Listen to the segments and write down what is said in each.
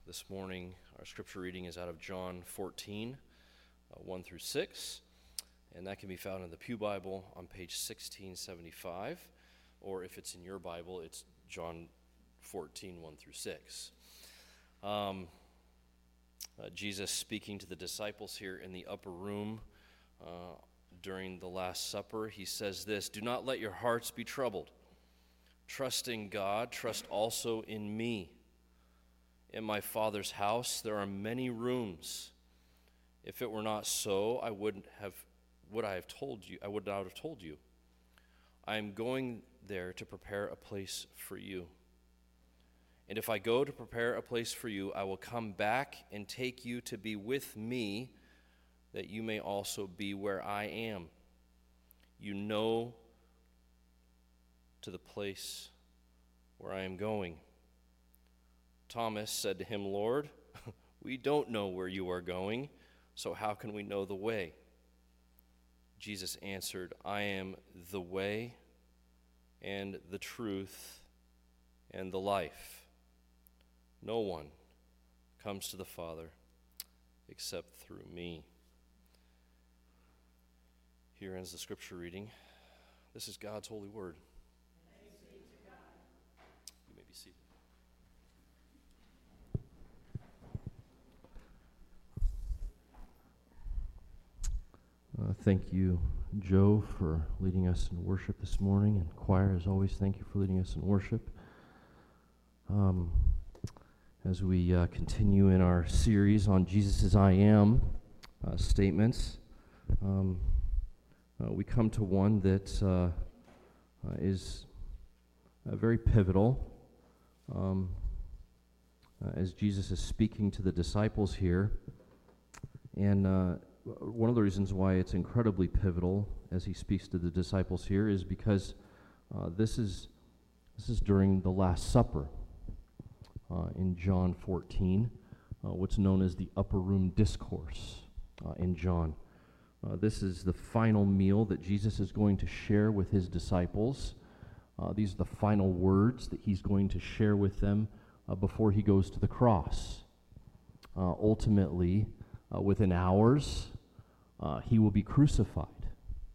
This morning, our scripture reading is out of John 14, 1 through 6, and that can be found in the Pew Bible on page 1675, or if it's in your Bible, it's John 14, 1 through 6. Jesus speaking to the disciples here in the upper room during the Last Supper, he says this, "Do not let your hearts be troubled. Trust in God, trust also in me. In my Father's house there are many rooms. If it were not so, I would not have told you. I am going there to prepare a place for you. And if I go to prepare a place for you, I will come back and take you to be with me, that you may also be where I am. You know to the place where I am going." Thomas said to him, "Lord, we don't know where you are going, so how can we know the way?" Jesus answered, "I am the way and the truth and the life. No one comes to the Father except through me." Here ends the scripture reading. This is God's holy word. You may be seated. Thank you, Joe, for leading us in worship this morning, and choir, as always, thank you for leading us in worship. As we continue in our series on Jesus' I am statements, we come to one that is very pivotal as Jesus is speaking to the disciples here. And one of the reasons why it's incredibly pivotal as he speaks to the disciples here is because this is during the Last Supper in John 14, what's known as the Upper Room Discourse in John. This is the final meal that Jesus is going to share with his disciples. These are the final words that he's going to share with them before he goes to the cross. Ultimately, within hours, he will be crucified,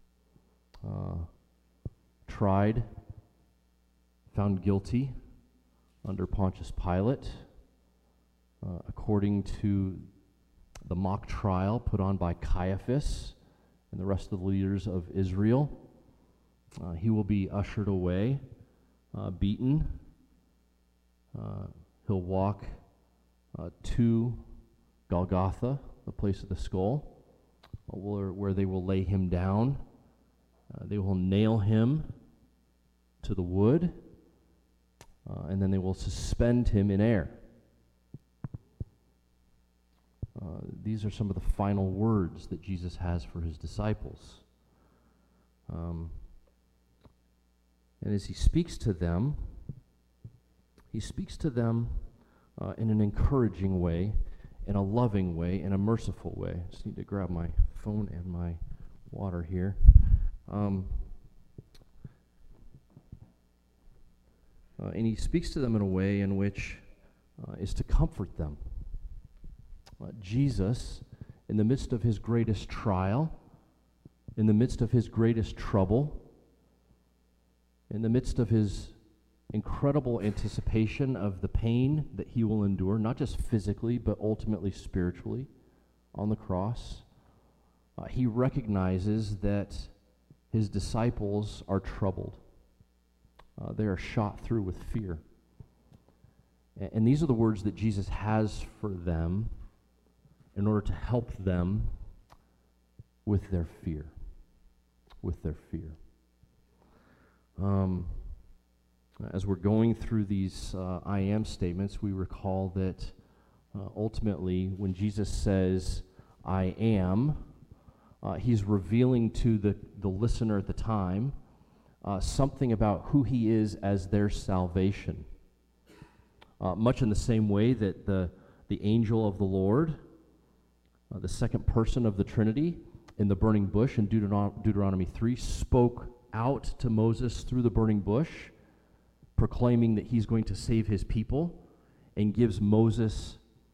tried, found guilty under Pontius Pilate, according to the mock trial put on by Caiaphas and the rest of the leaders of Israel. He will be ushered away, beaten. He'll walk to Golgotha, the place of the skull, where they will lay him down. They will nail him to the wood, and then they will suspend him in air. These are some of the final words that Jesus has for his disciples. And as he speaks to them in an encouraging way, in a loving way, in a merciful way. I just need to grab my phone and my water here. And he speaks to them in a way in which is to comfort them. Jesus, in the midst of his greatest trial, in the midst of his greatest trouble, in the midst of his incredible anticipation of the pain that he will endure, not just physically, but ultimately spiritually on the cross, he recognizes that his disciples are troubled. They are shot through with fear. And these are the words that Jesus has for them in order to help them with their fear. As we're going through these I am statements, we recall that ultimately when Jesus says, "I am," he's revealing to the listener at the time something about who he is as their salvation. Much in the same way that the angel of the Lord, the second person of the Trinity in the burning bush in Deuteronomy 3, spoke out to Moses through the burning bush, proclaiming that he's going to save his people, and gives Moses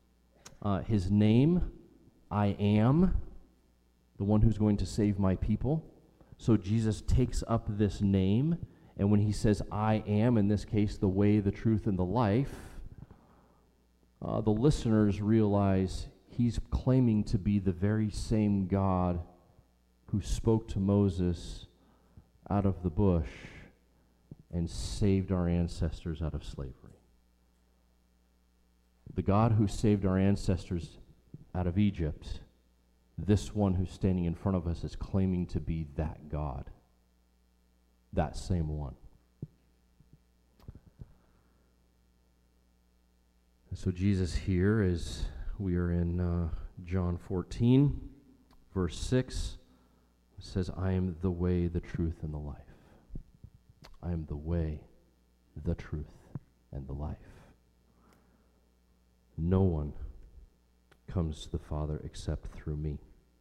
His name, I am, the one who's going to save my people. So Jesus takes up this name, and when he says, I am, in this case, the way, the truth, and the life, the listeners realize he's claiming to be the very same God who spoke to Moses out of the bush and saved our ancestors out of slavery. The God who saved our ancestors out of Egypt, this one who's standing in front of us is claiming to be that God, that same one. And so Jesus here, as we are in John 14, verse 6, says, I am the way, the truth, and the life. I am the way, the truth, and the life. No one comes to the Father except through me.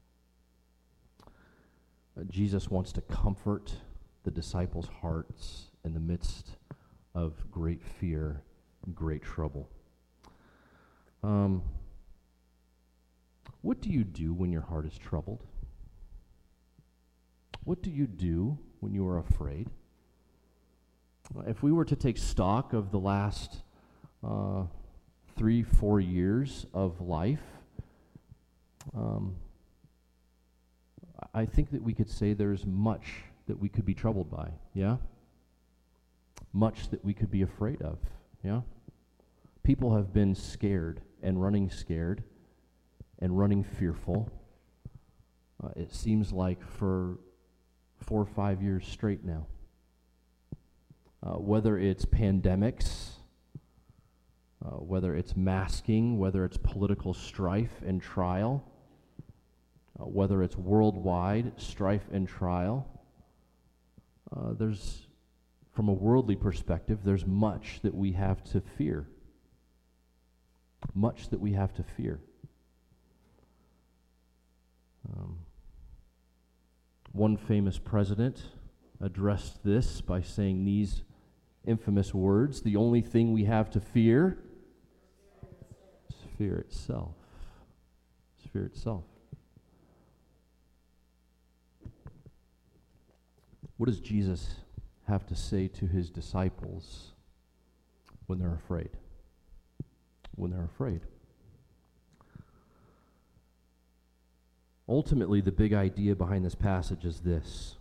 Jesus wants to comfort the disciples' hearts in the midst of great fear, great trouble. What do you do when your heart is troubled? What do you do when you are afraid? If we were to take stock of the last 3-4 years of life, I think that we could say there's much that we could be troubled by, yeah? Much that we could be afraid of, yeah? People have been scared and running fearful. It seems like for 4 or 5 years straight now. Whether it's pandemics, whether it's masking, whether it's political strife and trial, whether it's worldwide strife and trial, there's, from a worldly perspective, there's much that we have to fear. Much that we have to fear. One famous president addressed this by saying these infamous words: the only thing we have to fear is fear itself. It's fear itself. What does Jesus have to say to his disciples when they're afraid? When they're afraid. Ultimately, the big idea behind this passage is this: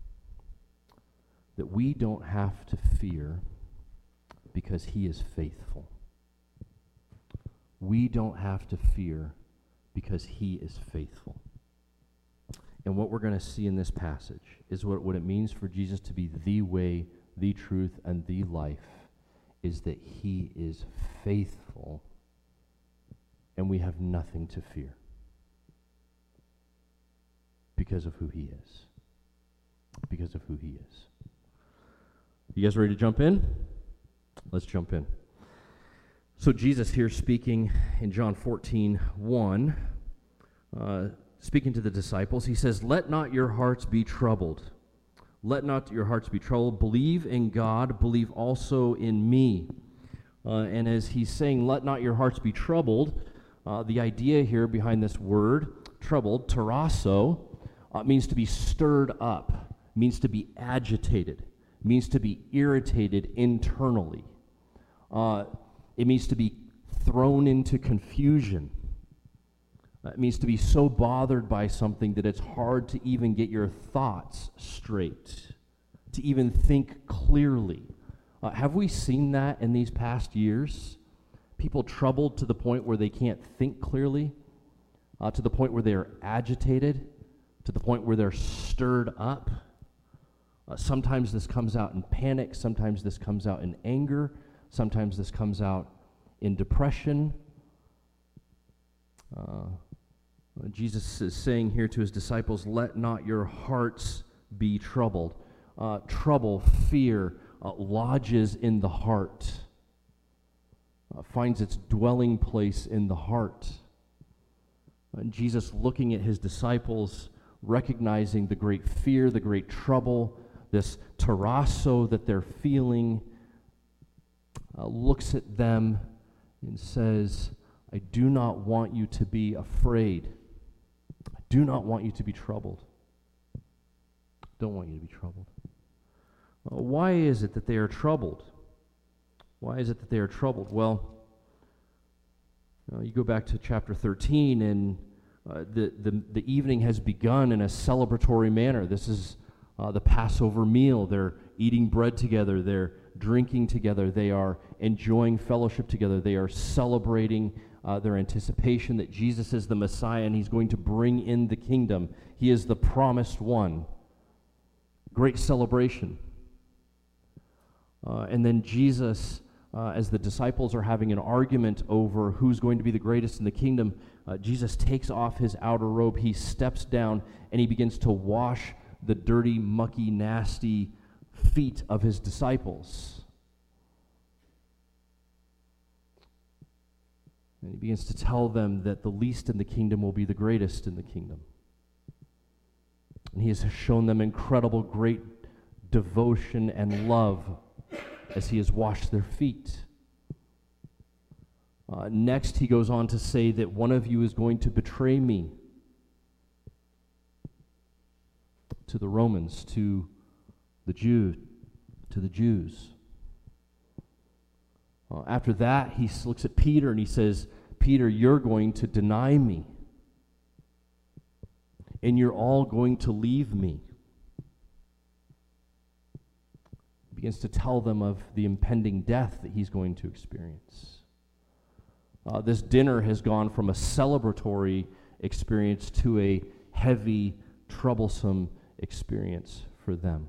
that we don't have to fear because he is faithful. We don't have to fear because he is faithful. And what we're going to see in this passage is what it means for Jesus to be the way, the truth, and the life, is that he is faithful, and we have nothing to fear because of who he is. Because of who he is. You guys ready to jump in? Let's jump in. So Jesus here speaking in John 14:1, speaking to the disciples, he says, "Let not your hearts be troubled. Let not your hearts be troubled. Believe in God. Believe also in me." And as he's saying, "Let not your hearts be troubled," the idea here behind this word, troubled, tarasso, means to be stirred up, means to be agitated, means to be irritated internally. It means to be thrown into confusion. It means to be so bothered by something that it's hard to even get your thoughts straight, to even think clearly. Have we seen that in these past years? People troubled to the point where they can't think clearly, to the point where they're agitated, to the point where they're stirred up. Sometimes this comes out in panic, sometimes this comes out in anger, sometimes this comes out in depression. Jesus is saying here to his disciples, "Let not your hearts be troubled." Trouble, fear, lodges in the heart, finds its dwelling place in the heart. And Jesus, looking at his disciples, recognizing the great fear, the great trouble, this tarasso that they're feeling, looks at them and says, I do not want you to be afraid. I do not want you to be troubled. I don't want you to be troubled. Why is it that they are troubled? Why is it that they are troubled? Well, you go back to chapter 13, and the evening has begun in a celebratory manner. This is the Passover meal. They're eating bread together. They're drinking together. They are enjoying fellowship together. They are celebrating their anticipation that Jesus is the Messiah and he's going to bring in the kingdom. He is the promised one. Great celebration. And then Jesus, as the disciples are having an argument over who's going to be the greatest in the kingdom, Jesus takes off his outer robe. He steps down and he begins to wash the dirty, mucky, nasty feet of his disciples. And he begins to tell them that the least in the kingdom will be the greatest in the kingdom. And he has shown them incredible, great devotion and love as he has washed their feet. Next, he goes on to say that one of you is going to betray me to the Romans, to the Jews. After that, he looks at Peter and he says, Peter, you're going to deny me, and you're all going to leave me. He begins to tell them of the impending death that he's going to experience. This dinner has gone from a celebratory experience to a heavy, troublesome experience for them.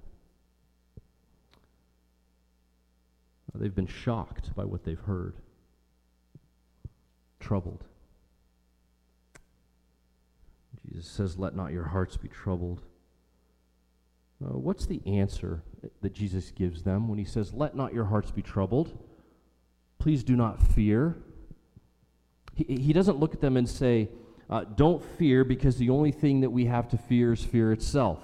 They've been shocked by what they've heard, troubled. Jesus says, let not your hearts be troubled. What's the answer that Jesus gives them when he says, let not your hearts be troubled? Please do not fear. He doesn't look at them and say, don't fear, because the only thing that we have to fear is fear itself.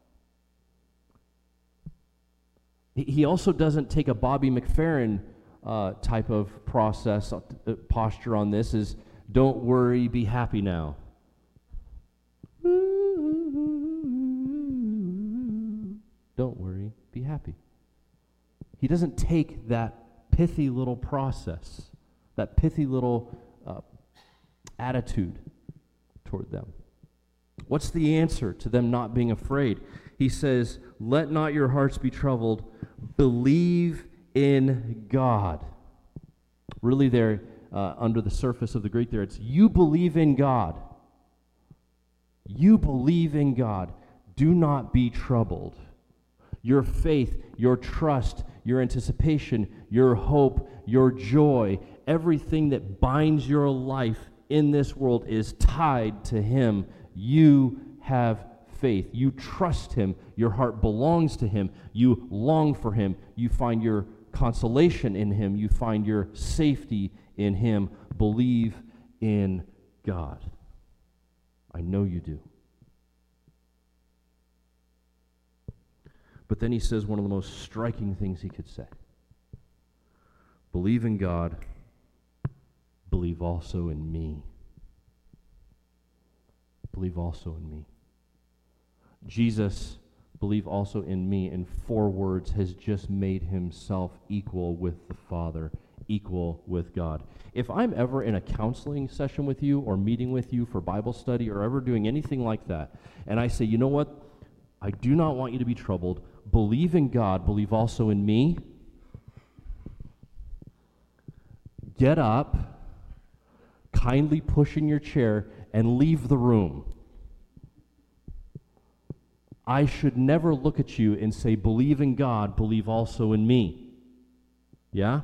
He also doesn't take a Bobby McFerrin type of posture on this, is don't worry, be happy now. Don't worry, be happy. He doesn't take that pithy little process, that pithy little attitude toward them. What's the answer to them not being afraid? He says, let not your hearts be troubled. Believe in God. Really there, under the surface of the Greek there, it's you believe in God. You believe in God. Do not be troubled. Your faith, your trust, your anticipation, your hope, your joy, everything that binds your life in this world is tied to Him. You have faith. You trust Him. Your heart belongs to Him. You long for Him. You find your consolation in Him. You find your safety in Him. Believe in God. I know you do. But then he says one of the most striking things he could say. Believe in God. Believe also in me. Believe also in me. Jesus, believe also in me, in 4 words, has just made himself equal with the Father, equal with God. If I'm ever in a counseling session with you or meeting with you for Bible study or ever doing anything like that, and I say, you know what? I do not want you to be troubled. Believe in God. Believe also in me. Get up, kindly push in your chair, and leave the room. I should never look at you and say, believe in God, believe also in me. Yeah?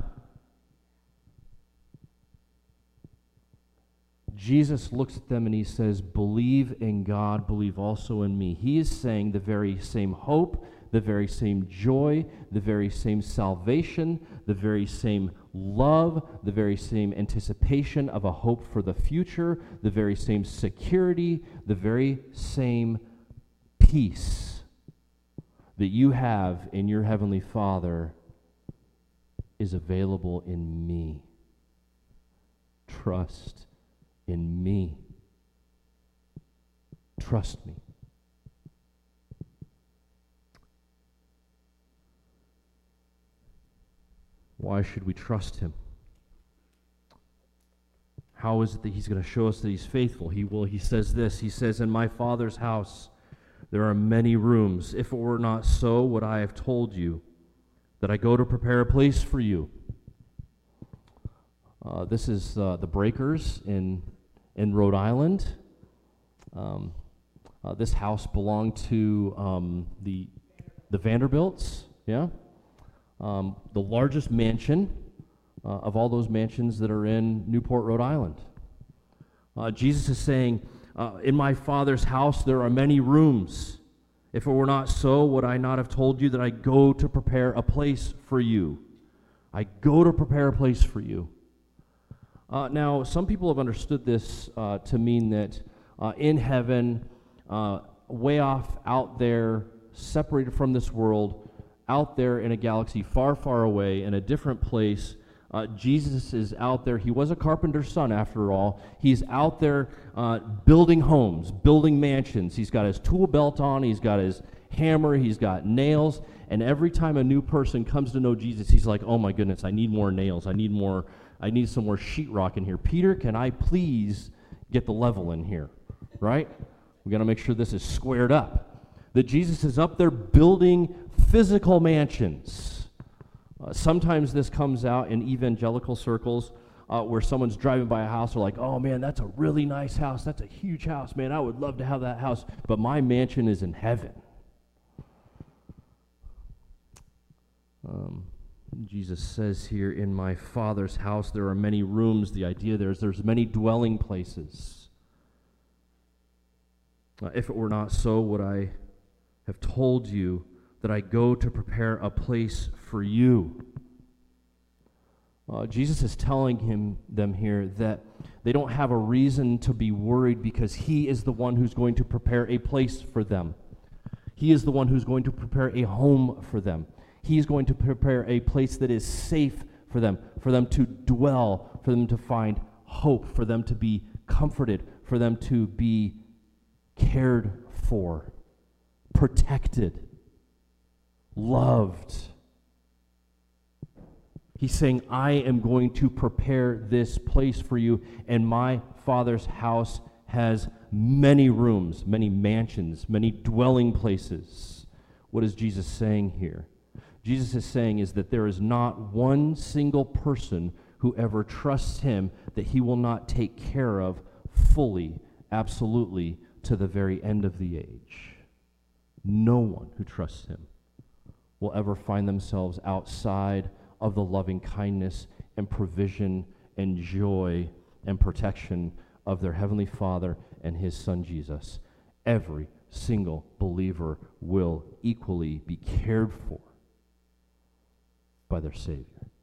Jesus looks at them and he says, believe in God, believe also in me. He is saying the very same hope, the very same joy, the very same salvation, the very same love, the very same anticipation of a hope for the future, the very same security, the very same peace that you have in your Heavenly Father is available in me. Trust in me. Trust me. Why should we trust him? How is it that he's going to show us that he's faithful? He says this. He says, in my Father's house there are many rooms. If it were not so, would I have told you that I go to prepare a place for you? This is the Breakers in Rhode Island. This house belonged to the Vanderbilts, yeah? The largest mansion of all those mansions that are in Newport, Rhode Island. Jesus is saying, in my Father's house there are many rooms. If it were not so, would I not have told you that I go to prepare a place for you? I go to prepare a place for you. Now, some people have understood this to mean that in heaven, way off out there, separated from this world, out there in a galaxy far, far away, in a different place, Jesus is out there. He was a carpenter's son, after all. He's out there building homes, building mansions. He's got his tool belt on. He's got his hammer. He's got nails. And every time a new person comes to know Jesus, he's like, oh my goodness, I need more nails. I need some more sheetrock in here. Peter, can I please get the level in here? Right? We got to make sure this is squared up. That Jesus is up there building physical mansions. Sometimes this comes out in evangelical circles where someone's driving by a house. They're like, oh man, that's a really nice house. That's a huge house, man. I would love to have that house, but my mansion is in heaven. Jesus says here, in my Father's house there are many rooms. The idea there's many dwelling places. If it were not so, would I have told you that I go to prepare a place for you? Jesus is telling them here that they don't have a reason to be worried because he is the one who's going to prepare a place for them. He is the one who's going to prepare a home for them. He's going to prepare a place that is safe for them to dwell, for them to find hope, for them to be comforted, for them to be cared for, protected, loved. He's saying, I am going to prepare this place for you, and my Father's house has many rooms, many mansions, many dwelling places. What is Jesus saying here? Jesus is saying is that there is not one single person who ever trusts him that he will not take care of fully, absolutely, to the very end of the age. No one who trusts him will ever find themselves outside of the loving kindness and provision and joy and protection of their Heavenly Father and his Son Jesus. Every single believer will equally be cared for by their Savior.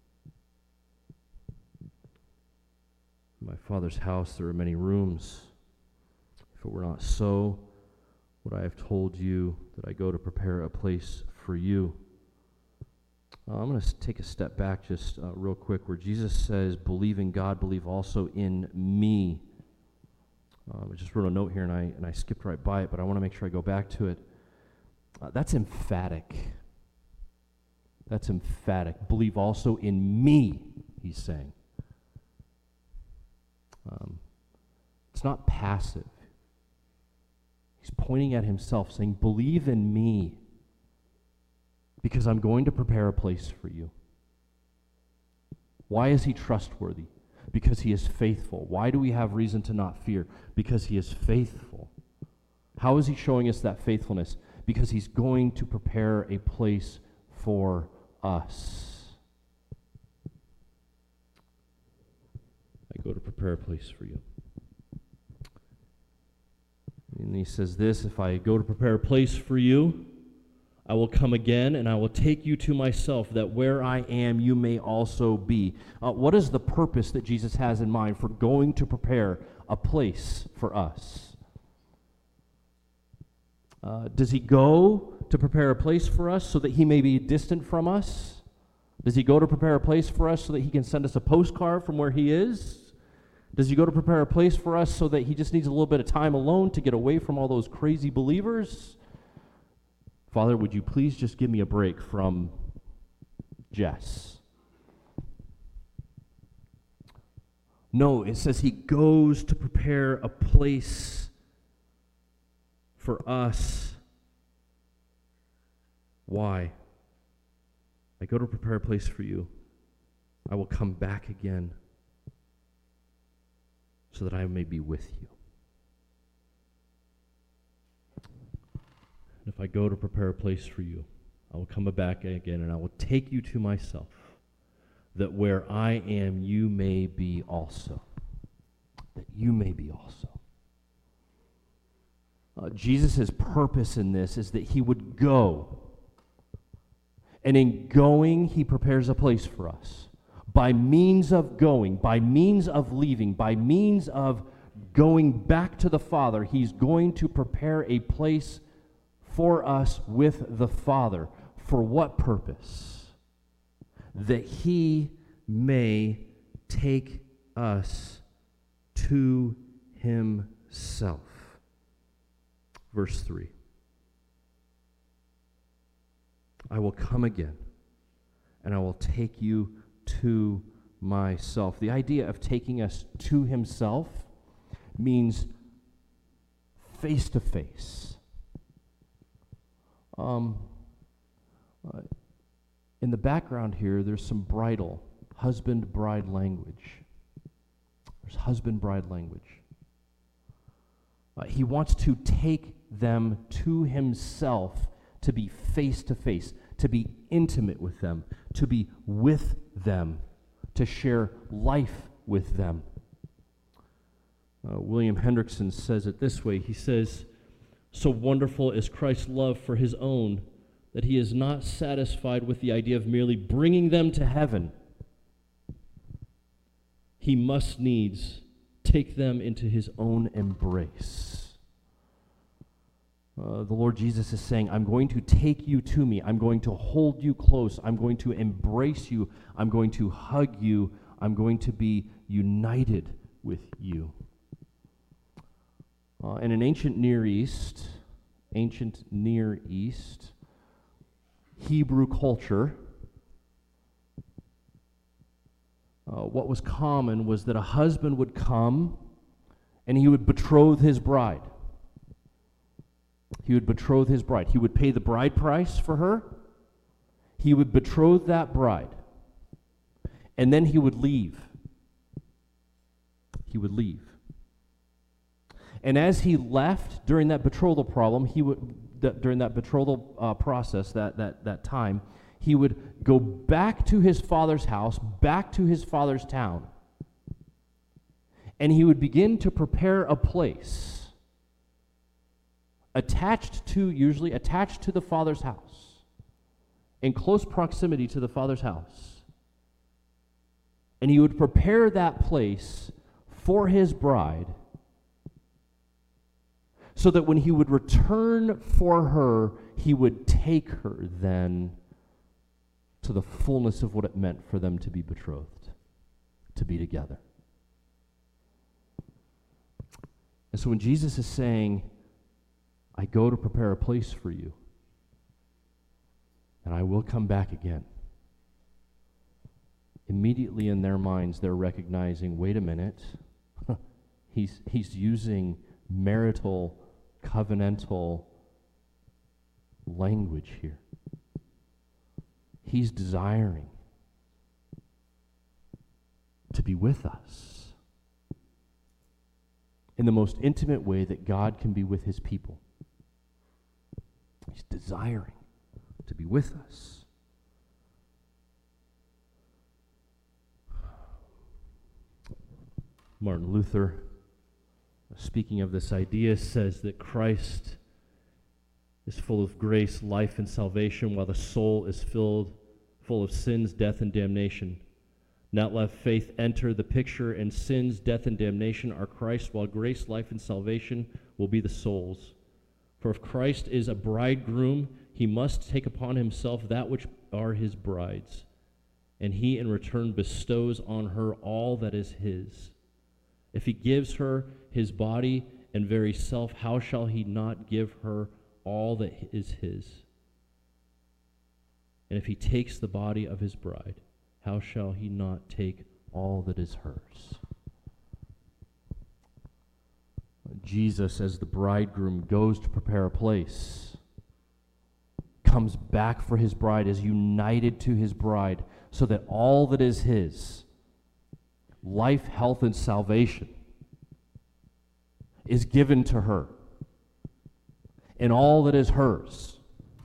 In my Father's house there are many rooms. If it were not so, would I have told you that I go to prepare a place for you? I'm going to take a step back just real quick where Jesus says, believe in God, believe also in me. I just wrote a note here and I skipped right by it, but I want to make sure I go back to it. That's emphatic. That's emphatic. Believe also in me, he's saying. It's not passive. He's pointing at himself, saying, believe in me, because I'm going to prepare a place for you. Why is he trustworthy? Because he is faithful. Why do we have reason to not fear? Because he is faithful. How is he showing us that faithfulness? Because he's going to prepare a place for us. I go to prepare a place for you. And he says this, if I go to prepare a place for you, I will come again, and I will take you to myself, that where I am, you may also be. What is the purpose that Jesus has in mind for going to prepare a place for us? Does he go to prepare a place for us so that he may be distant from us? Does he go to prepare a place for us so that he can send us a postcard from where he is? Does he go to prepare a place for us so that he just needs a little bit of time alone to get away from all those crazy believers? Father, would you please just give me a break from Jess? No, it says he goes to prepare a place for us. Why? I go to prepare a place for you. I will come back again so that I may be with you. And if I go to prepare a place for you, I will come back again and I will take you to myself, that where I am, you may be also. That you may be also. Jesus' purpose in this is that he would go. And in going, he prepares a place for us. By means of going, by means of leaving, by means of going back to the Father, he's going to prepare a place for us with the Father. For what purpose? That he may take us to himself. Verse 3. I will come again, and I will take you to myself. The idea of taking us to himself means face to face. In the background here, there's some bridal, husband-bride language. There's husband-bride language. He wants to take them to himself to be face to face, to be intimate with them, to be with them, to share life with them. William Hendrickson says it this way. He says, "So wonderful is Christ's love for his own that he is not satisfied with the idea of merely bringing them to heaven. He must needs take them into his own embrace." The Lord Jesus is saying, I'm going to take you to me. I'm going to hold you close. I'm going to embrace you. I'm going to hug you. I'm going to be united with you. In an ancient Near East, Hebrew culture, what was common was that a husband would come and he would betroth his bride. He would betroth his bride. He would pay the bride price for her. He would betroth that bride. And then he would leave. He would leave. And as he left during that betrothal process, that time, he would go back to his father's house, back to his father's town. And he would begin to prepare a place usually attached to the father's house, in close proximity to the father's house. And he would prepare that place for his bride so that when he would return for her, he would take her then to the fullness of what it meant for them to be betrothed, to be together. And so when Jesus is saying, I go to prepare a place for you, and I will come back again, immediately in their minds they're recognizing, wait a minute, he's using marital, covenantal language here. He's desiring to be with us in the most intimate way that God can be with his people. He's desiring to be with us. Martin Luther, speaking of this idea, says that Christ is full of grace, life, and salvation, while the soul is full of sins, death, and damnation. Not let faith enter the picture, and sins, death, and damnation are Christ, while grace, life, and salvation will be the soul's. For if Christ is a bridegroom, he must take upon himself that which are his brides, and he in return bestows on her all that is his. If he gives her his body and very self, how shall he not give her all that is his? And if he takes the body of his bride, how shall he not take all that is hers? Jesus, as the bridegroom, goes to prepare a place, comes back for his bride, is united to his bride, so that all that is his, life, health, and salvation, is given to her. And all that is hers,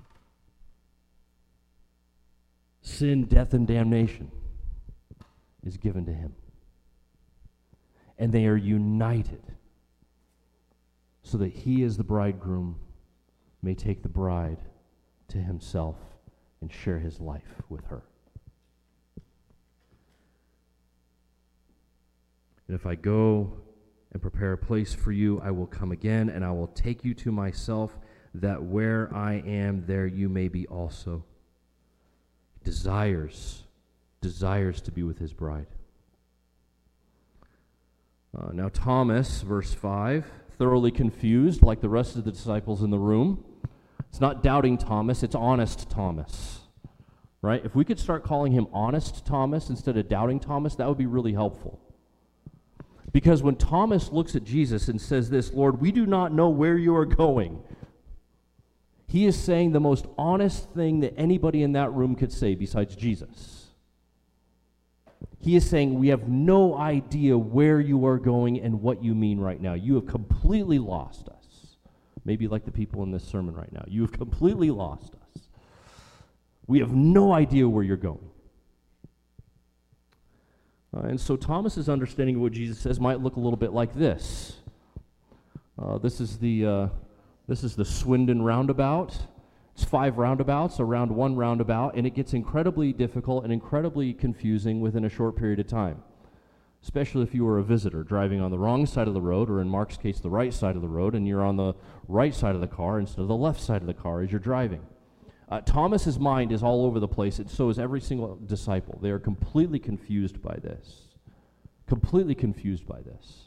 sin, death, and damnation, is given to him. And they are united so that he, as the bridegroom, may take the bride to himself and share his life with her. And if I go and prepare a place for you, I will come again, and I will take you to myself, that where I am, there you may be also. Desires to be with his bride. Now Thomas, verse 5, thoroughly confused, like the rest of the disciples in the room. It's not doubting Thomas, it's honest Thomas. Right? If we could start calling him honest Thomas instead of doubting Thomas, that would be really helpful. Because when Thomas looks at Jesus and says this, Lord, we do not know where you are going, he is saying the most honest thing that anybody in that room could say besides Jesus. He is saying, we have no idea where you are going and what you mean right now. You have completely lost us. Maybe like the people in this sermon right now. You have completely lost us. We have no idea where you're going. And so Thomas's understanding of what Jesus says might look a little bit like this. This is the Swindon roundabout. It's 5 roundabouts around one roundabout, and it gets incredibly difficult and incredibly confusing within a short period of time, especially if you were a visitor driving on the wrong side of the road, or in Mark's case, the right side of the road, and you're on the right side of the car instead of the left side of the car as you're driving. Thomas's mind is all over the place, and so is every single disciple. They are completely confused by this. Completely confused by this.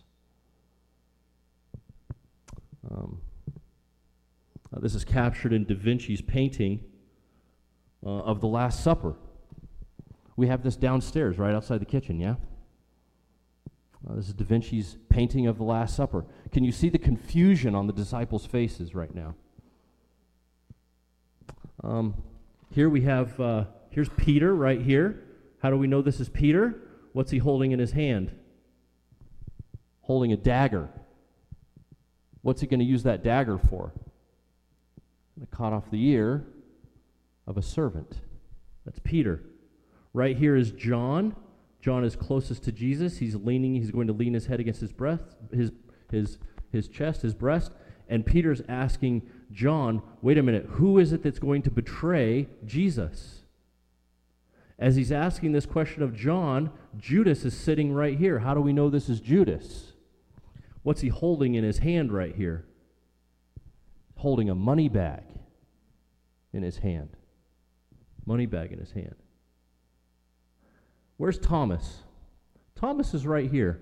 This is captured in Da Vinci's painting of the Last Supper. We have this downstairs, right outside the kitchen, yeah? This is Da Vinci's painting of the Last Supper. Can you see the confusion on the disciples' faces right now? Here we have, here's Peter right here. How do we know this is Peter? What's he holding in his hand? Holding a dagger. What's he going to use that dagger for? To cut off the ear of a servant. That's Peter. Right here is John. John is closest to Jesus. He's going to lean his head against his breast, his chest, his breast. And Peter's asking John, wait a minute, who is it that's going to betray Jesus? As he's asking this question of John, Judas is sitting right here. How do we know this is Judas? What's he holding in his hand right here? Holding a money bag in his hand. Money bag in his hand. Where's Thomas? Thomas is right here,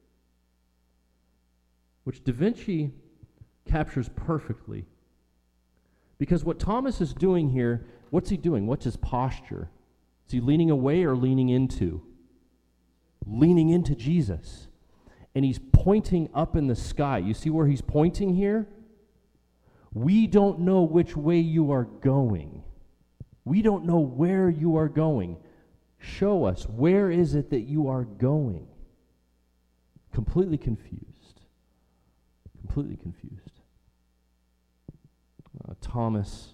which Da Vinci captures perfectly. Because what Thomas is doing here, what's he doing? What's his posture? Is he leaning away or leaning into? Leaning into Jesus. And he's pointing up in the sky. You see where he's pointing here? We don't know which way you are going. We don't know where you are going. Show us, where is it that you are going? Completely confused. Completely confused. Thomas,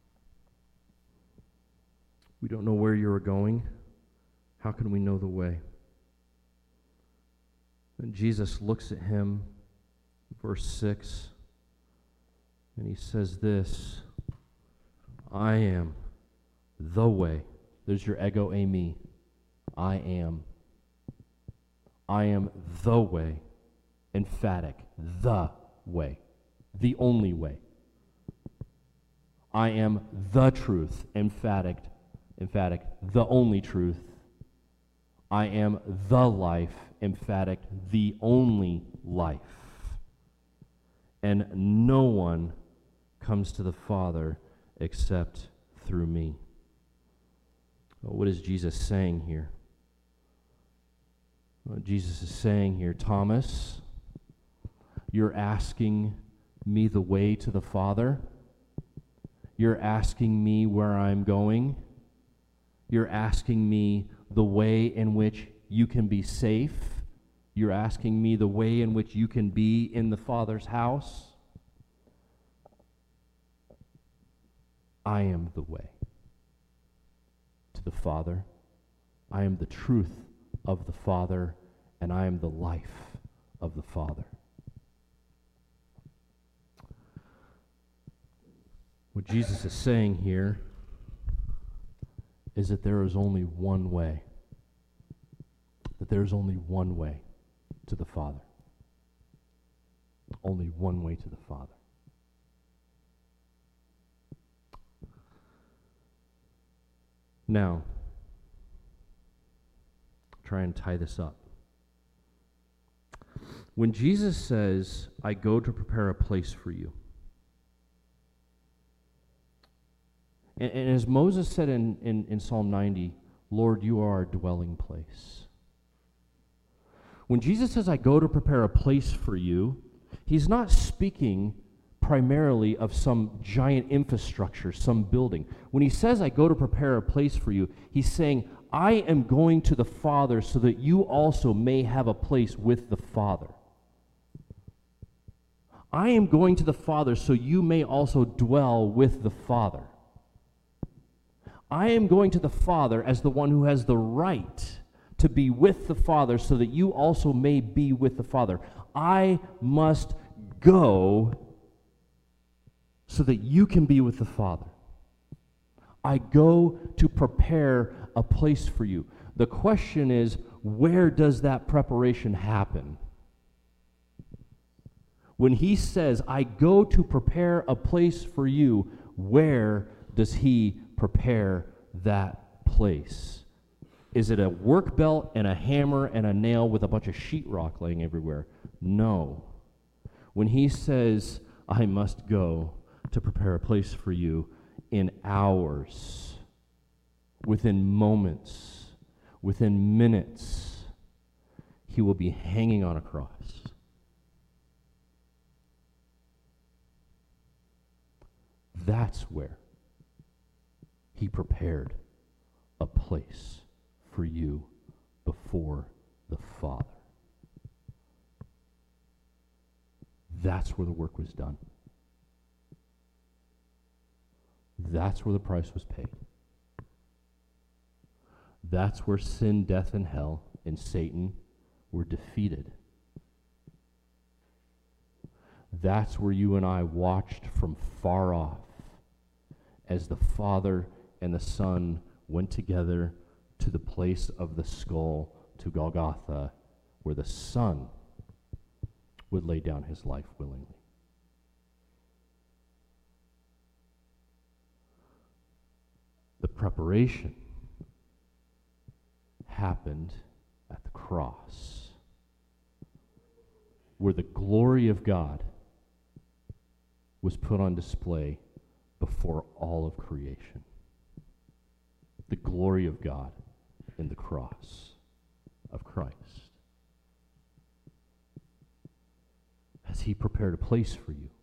we don't know where you are going. How can we know the way? And Jesus looks at him, verse 6. And he says this, I am the way. There's your ego eimi. I am. I am the way. Emphatic. The way. The only way. I am the truth. Emphatic. The only truth. I am the life, emphatic, the only life. And no one comes to the Father except through me. What is Jesus saying here? What Jesus is saying here, Thomas, you're asking me the way to the Father. You're asking me where I'm going. You're asking me the way in which you can be safe. You're asking me the way in which you can be in the Father's house. I am the way to the Father. I am the truth of the Father, and I am the life of the Father. What Jesus is saying here is that there is only one way. That there is only one way to the Father. Only one way to the Father. Now, try and tie this up. When Jesus says, I go to prepare a place for you, and as Moses said in Psalm 90, Lord, you are our dwelling place. When Jesus says, I go to prepare a place for you, he's not speaking primarily of some giant infrastructure, some building. When he says, I go to prepare a place for you, he's saying, I am going to the Father so that you also may have a place with the Father. I am going to the Father so you may also dwell with the Father. I am going to the Father as the one who has the right to be with the Father so that you also may be with the Father. I must go so that you can be with the Father. I go to prepare a place for you. The question is, where does that preparation happen? When he says, I go to prepare a place for you, where does he prepare that place? Is it a work belt and a hammer and a nail with a bunch of sheetrock laying everywhere? No. When he says, I must go to prepare a place for you, in hours, within moments, within minutes, he will be hanging on a cross. That's where he prepared a place for you before the Father. That's where the work was done. That's where the price was paid. That's where sin, death, and hell, and Satan were defeated. That's where you and I watched from far off as the Father and the Son went together to the place of the skull, to Golgotha, where the Son would lay down his life willingly. The preparation happened at the cross, where the glory of God was put on display before all of creation. The glory of God in the cross of Christ. Has he prepared a place for you?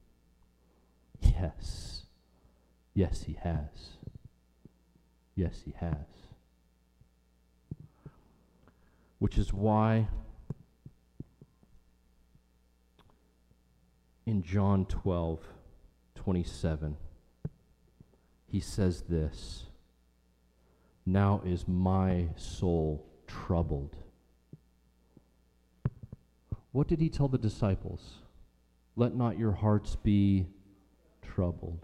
Yes. Yes, he has. Yes, he has. Which is why in John 12:27, he says this, now is my soul troubled. What did he tell the disciples? Let not your hearts be troubled.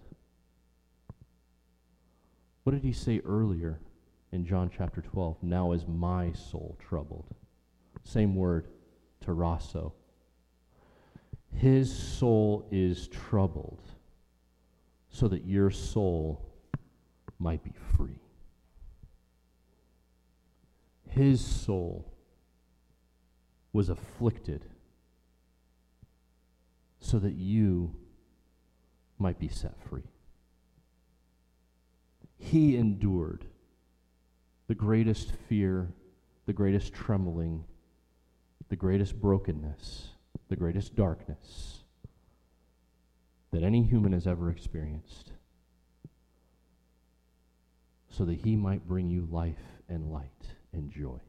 What did he say earlier in John chapter 12? Now is my soul troubled. Same word, tarasso. His soul is troubled so that your soul might be free. his soul was afflicted so that you might be set free. He endured the greatest fear, the greatest trembling, the greatest brokenness, the greatest darkness that any human has ever experienced, so that he might bring you life and light and joy.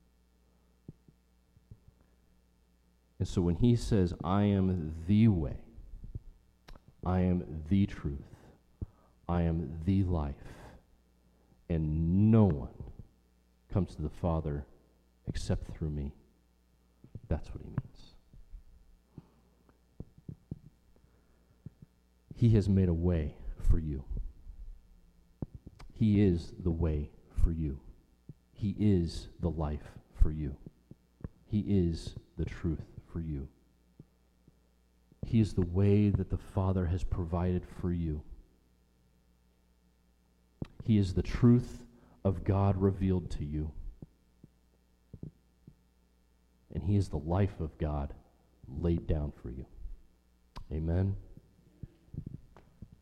And so when he says, I am the way, I am the truth, I am the life, and no one comes to the Father except through me, that's what he means. He has made a way for you. He is the way for you. He is the life for you. He is the truth for you. He is the way that the Father has provided for you. He is the truth of God revealed to you. And he is the life of God laid down for you. Amen.